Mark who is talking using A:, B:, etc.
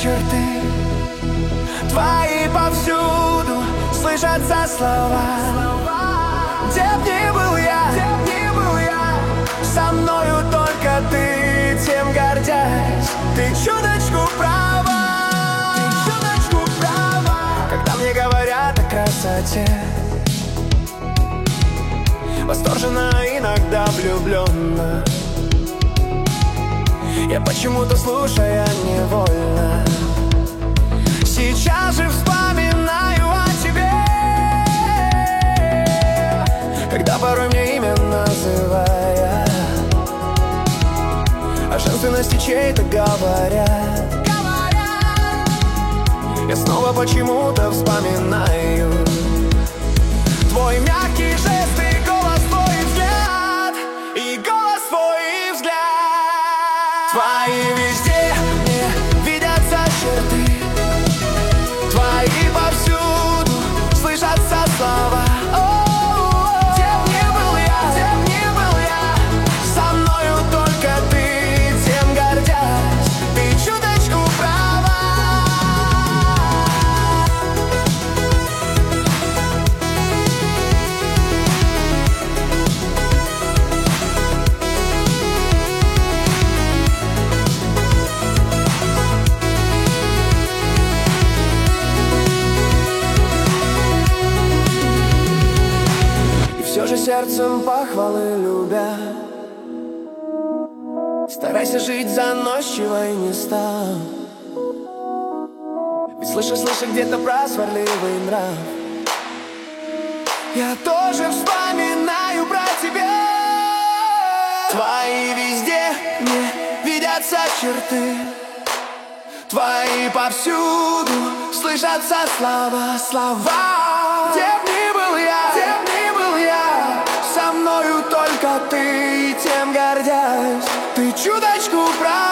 A: черты твои повсюду, слышатся слова. Где б ни был я, со мною только ты, тем гордясь. Ты чуточку права, когда мне говорят о красоте. Восторженно, иногда влюбленно. Я почему-то, слушая, невольно сейчас же вспоминаю о тебе, когда порой мне имя называя, о женственности чьей-то говорят. Я снова почему-то вспоминаю твой мягкий жест и голос, твой взгляд, и голос, твой взгляд. Твои везде мне видятся черты, твои повсюду слышатся слова. Где б ни был я, со мною только ты, тем гордясь. Ты чуточку права. Все же сердцем похвалы любя, старайся жить заносчиво и не стал. Ведь слышу где-то про сварливый нрав. Я тоже вспоминаю про тебя. Твои везде мне видятся черты, твои повсюду слышатся слова. Где б ни был я, со мною только ты, тем гордясь. Ты чуточку прав.